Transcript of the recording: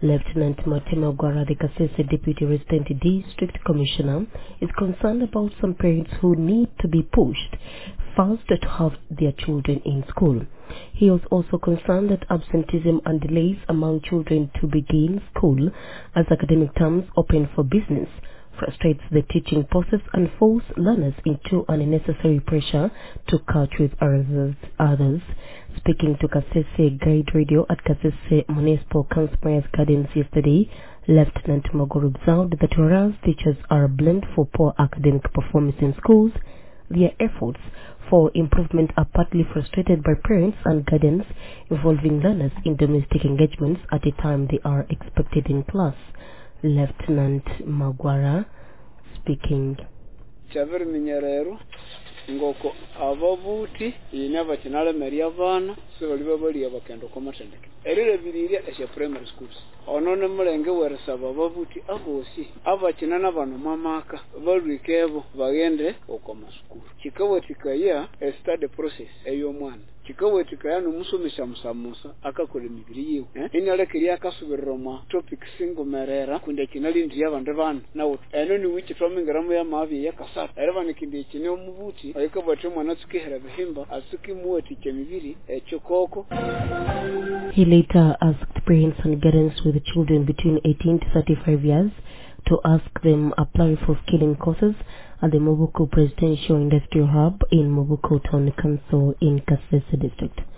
Lieutenant Matema Gwara, the Kasese Deputy Resident District Commissioner, is concerned about some parents who need to be pushed first to have their children in school. He was also concerned that absenteeism and delays among children to begin school as academic terms open for business frustrates the teaching process and forces learners into unnecessary pressure to catch with others. Speaking to Kasese Guide Radio at Kasese Municipal Council's Gardens yesterday, Lieutenant Magoro observed that whereas teachers are blamed for poor academic performance in schools, their efforts for improvement are partly frustrated by parents and guardians involving learners in domestic engagements at a time they are expected in class. Lieutenant Magwara speaking. Chaveri minyarero ngoko ababuti inava chinale meria vana so libabali abakendo komatendeke erire biriria esha primary schools onone mulenge weresa babuti abosi abachinana bano mamaka balwikebo bagende okoma school chikawetikaya a study process eyo mwana chikawetikaya no musomesha musamusa akakole mibiri yewe inalekiriya kasubiroma topic singo merera kunde kinali ndiya bande bana nawo eno ni wichi twamingiramu ya mavi yakasata ereba nikindi chine omubuti ayikabatu mwana tukihera bihimba asuki muweti chemibiri echokoko. He later asked parents and guardians with children between 18 to 35 years to ask them apply for skilling courses at the Mobuko Presidential Industrial Hub in Mobuko Town Council in Kasese District.